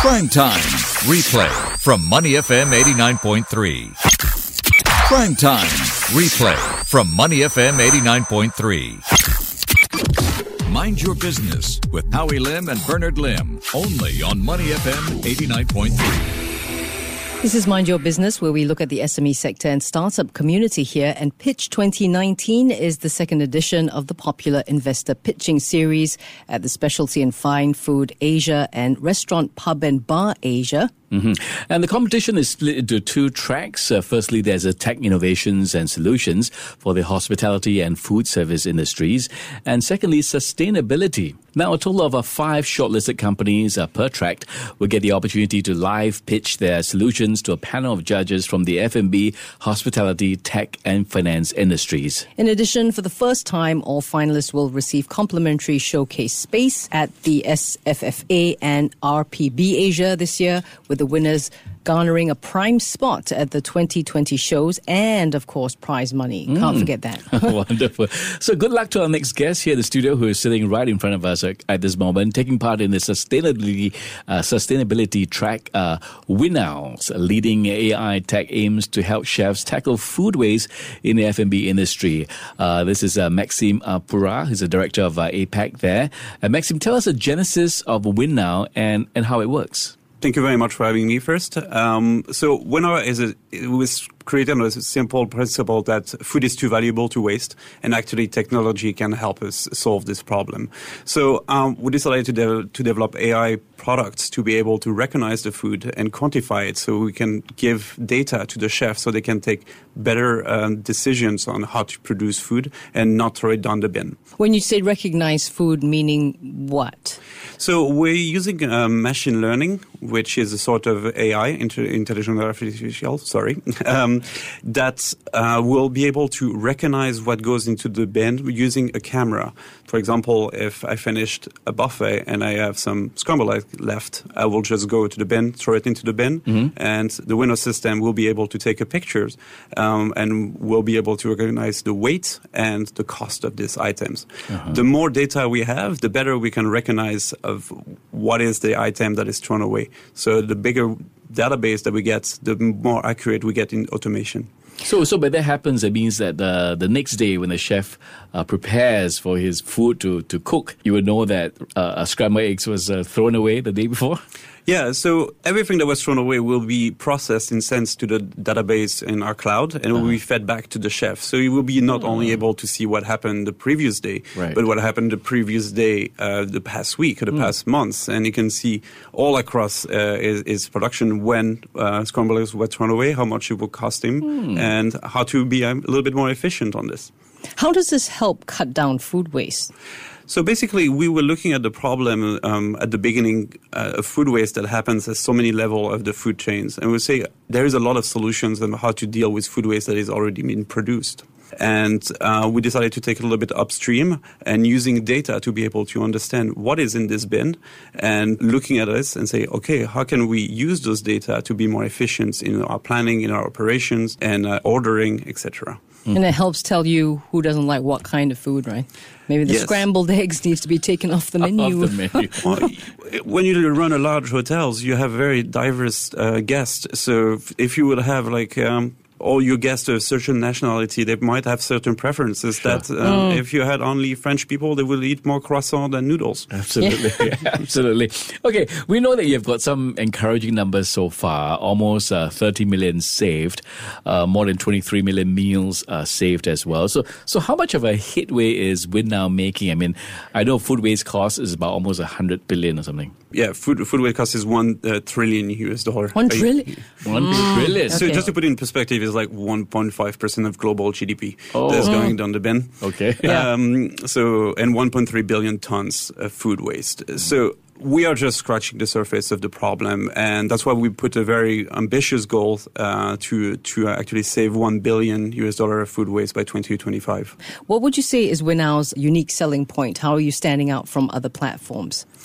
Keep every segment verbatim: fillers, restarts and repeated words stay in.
Prime Time Replay from Money F M eighty-nine point three. Prime Time Replay from Money F M eighty-nine point three. Mind Your Business with Howie Lim and Bernard Lim. Only on Money F M eighty-nine point three. This is Mind Your Business, where we look at the S M E sector and startup community here. And Pitch twenty nineteen is the second edition of the popular investor pitching series at the Specialty and Fine Food Asia and Restaurant Pub and Bar Asia. Mm-hmm. And the competition is split into two tracks. Uh, firstly, there's a tech innovations and solutions for the hospitality and food service industries. And secondly, sustainability. Now, a total of uh, five shortlisted companies uh, per track will get the opportunity to live pitch their solutions to a panel of judges from the F and B, hospitality, tech and finance industries. In addition, for the first time, all finalists will receive complimentary showcase space at the S F F A and R P B Asia this year, with the winners garnering a prime spot at the twenty twenty shows and, of course, prize money. Mm. Can't forget that. Wonderful. So good luck to our next guest here in the studio, who is sitting right in front of us at this moment, taking part in the sustainability uh, sustainability track. Uh, Winnows, a leading A I tech, aims to help chefs tackle food waste in the F and B industry. Uh, this is uh, Maxime uh, Pura, who's the director of uh, APAC there. Uh, Maxime, tell us the genesis of Winnows and, and how it works. Thank you very much for having me first. Um, so Winnows is a, it was created on a simple principle that food is too valuable to waste, and actually technology can help us solve this problem. So um, we decided to, de- to develop A I products to be able to recognize the food and quantify it, so we can give data to the chef so they can take better um, decisions on how to produce food and not throw it down the bin. When you say recognize food, meaning what? So we're using uh, machine learning, which is a sort of A I, inter- intelligent artificial, sorry, um, that uh, will be able to recognize what goes into the bin using a camera. For example, if I finished a buffet and I have some scrambled egg left, I will just go to the bin, throw it into the bin, mm-hmm. and the Winnows system will be able to take a picture um, and will be able to recognize the weight and the cost of these items. Uh-huh. The more data we have, the better we can recognize of what is the item that is thrown away. So the bigger database that we get, the more accurate we get in automation. So, so when that happens, it means that the the next day when the chef uh, prepares for his food to, to cook, you would know that uh, a scrambled eggs was uh, thrown away the day before? Yeah, so everything that was thrown away will be processed and sent to the database in our cloud, and uh-huh. will be fed back to the chef. So he will be not uh-huh. only able to see what happened the previous day, right. but what happened the previous day, uh, the past week, or the mm. past months. And you can see all across uh, his, his production when uh, scrambled eggs were thrown away, how much it will cost him, mm. and how to be um, a little bit more efficient on this. How does this help cut down food waste? So basically, we were looking at the problem um, at the beginning uh, of food waste that happens at so many levels of the food chains. And we say there is a lot of solutions on how to deal with food waste that is already being produced. And uh, we decided to take a little bit upstream and using data to be able to understand what is in this bin and looking at this and say, okay, how can we use those data to be more efficient in our planning, in our operations, and uh, ordering, et cetera. Mm. And it helps tell you who doesn't like what kind of food, right? Maybe the yes. scrambled eggs needs to be taken off the menu. Off the menu. Well, when you run a large hotels, you have very diverse uh, guests. So if, if you would have like um, all your guests of a certain nationality, they might have certain preferences sure. that um, mm. if you had only French people, they will eat more croissant than noodles. Absolutely. Yeah. Absolutely. Okay, we know that you've got some encouraging numbers so far, almost uh, thirty million saved, uh, more than twenty-three million meals uh, saved as well. So so how much of a headway is Winnows making? I mean, I know food waste cost is about almost one hundred billion or something. Yeah, food food waste cost is one uh, trillion U S dollar. One trillion? One mm. trillion. So okay. just to put it in perspective, it's like one point five percent of global G D P oh. that's going down the bin. Okay. Yeah. Um, so, and one point three billion tons of food waste. So we are just scratching the surface of the problem, and that's why we put a very ambitious goal uh, to to actually save one billion U S dollar of food waste by twenty twenty-five. What would you say is Winnows' unique selling point? How are you standing out from other platforms?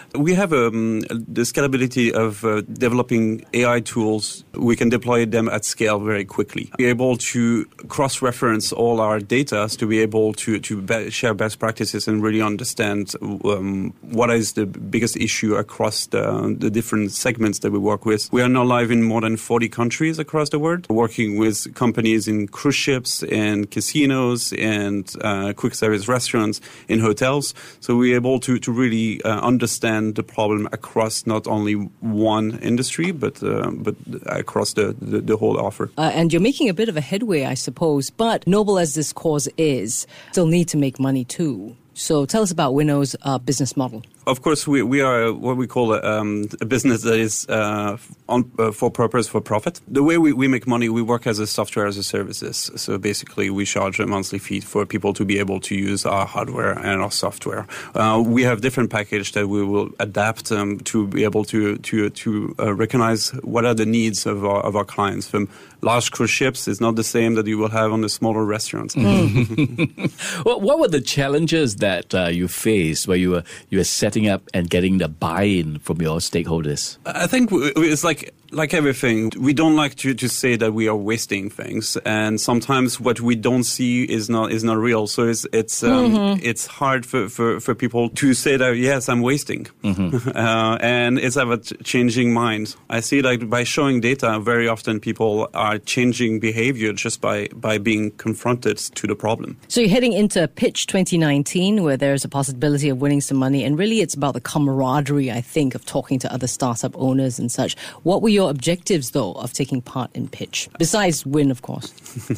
We have um, the scalability of uh, developing A I tools. We can deploy them at scale very quickly. We're able to cross-reference all our data to be able to, to be- share best practices and really understand um, what is the biggest issue across the, the different segments that we work with. We are now live in more than forty countries across the world, working with companies in cruise ships, in casinos, and uh, quick service restaurants, in hotels. So we're able to, to really uh, understand the problem across not only one industry, but uh, but across the, the, the whole offer. Uh, and you're making a bit of a headway, I suppose. But noble as this cause is, still need to make money too. So tell us about Winnow's uh, business model. Of course, we, we are what we call a, um, a business that is uh, on, uh, for purpose, for profit. The way we, we make money, we work as a software as a services. So basically, we charge a monthly fee for people to be able to use our hardware and our software. Uh, we have different packages that we will adapt um, to be able to to to uh, recognize what are the needs of our of our clients. From large cruise ships is not the same that you will have on the smaller restaurants. Mm. Well, what were the challenges that uh, you faced where you were you were setting up and getting the buy-in from your stakeholders? I think it's like like everything. We don't like to, to say that we are wasting things, and sometimes what we don't see is not is not real. So it's it's um, mm-hmm. it's hard for, for, for people to say that yes, I'm wasting, mm-hmm. uh, and it's have a t- changing mind. I see like by showing data, very often people are changing behavior just by by being confronted to the problem. So you're heading into Pitch twenty nineteen, where there's a possibility of winning some money, and really it's about the camaraderie, I think, of talking to other startup owners and such. What were your objectives, though, of taking part in Pitch? Besides win, of course.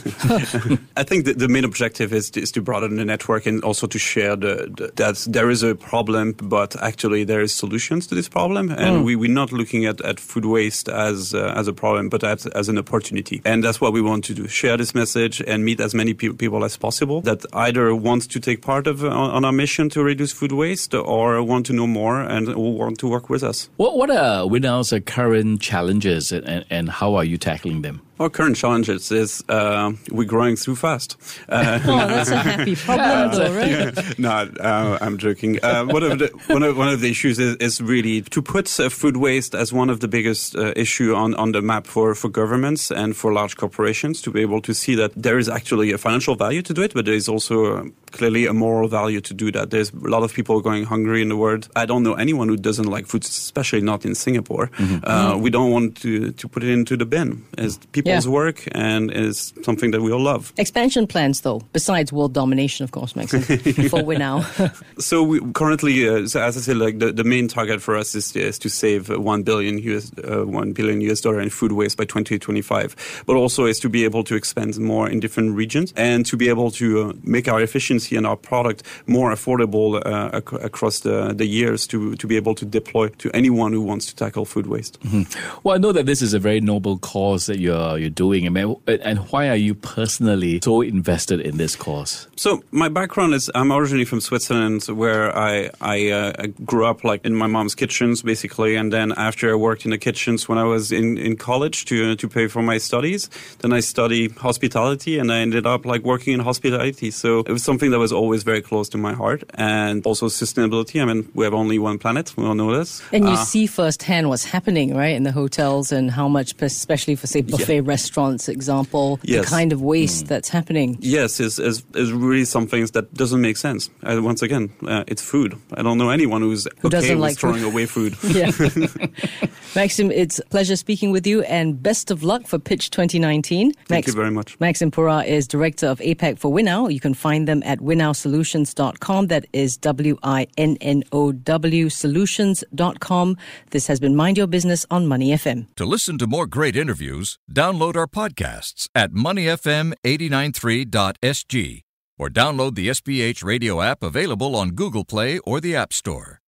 I think the, the main objective is, is to broaden the network and also to share the, the, that there is a problem, but actually there is solutions to this problem. And mm. we, we're not looking at, at food waste as uh, as a problem, but as, as an opportunity. And that's what we want to do, share this message and meet as many pe- people as possible that either want to take part of uh, on our mission to reduce food waste or want to know more and want to work with us. What, what are Winnow's current challenges and, and how are you tackling them? Our current challenges is uh, we're growing too fast. Uh, oh, that's a happy problem, though, right? No, uh, I'm joking. Uh, one of the one of one of the issues is, is really to put uh, food waste as one of the biggest uh, issue on, on the map for, for governments and for large corporations to be able to see that there is actually a financial value to do it, but there is also uh, clearly a moral value to do that. There's a lot of people going hungry in the world. I don't know anyone who doesn't like food, especially not in Singapore. Mm-hmm. Uh, mm-hmm. We don't want to, to put it into the bin. As people Yeah. work and is something that we all love. Expansion plans, though, besides world domination, of course, Maxime, for Winnow. So we currently, uh, so as I said, like the, the main target for us is, is to save one billion U S uh, one billion U S dollar in food waste by twenty twenty-five, but also is to be able to expand more in different regions and to be able to uh, make our efficiency and our product more affordable uh, ac- across the, the years to, to be able to deploy to anyone who wants to tackle food waste. Mm-hmm. Well, I know that this is a very noble cause that you're you're doing. I mean, and why are you personally so invested in this cause? So my background is I'm originally from Switzerland, where I I, uh, I grew up like in my mom's kitchens basically, and then after I worked in the kitchens when I was in, in college to to pay for my studies, then I studied hospitality and I ended up like working in hospitality. So it was something that was always very close to my heart, and also sustainability. I mean, we have only one planet. We all know this. And you uh, see firsthand what's happening, right, in the hotels and how much, especially for say buffet yeah. restaurants, example, yes. the kind of waste mm. that's happening. Yes, is is is really some things that doesn't make sense. Uh, once again, uh, it's food. I don't know anyone who's Who okay doesn't with like throwing food. away food. Yeah. Maxime, it's a pleasure speaking with you and best of luck for Pitch twenty nineteen. Thank Max, you very much. Maxime Pourrat is Director of APAC for Winnow. You can find them at winnow solutions dot com. That is W I N N O W solutions dot com. This has been Mind Your Business on Money F M. To listen to more great interviews, download our podcasts at money f m eight nine three dot s g or download the S B H radio app available on Google Play or the App Store.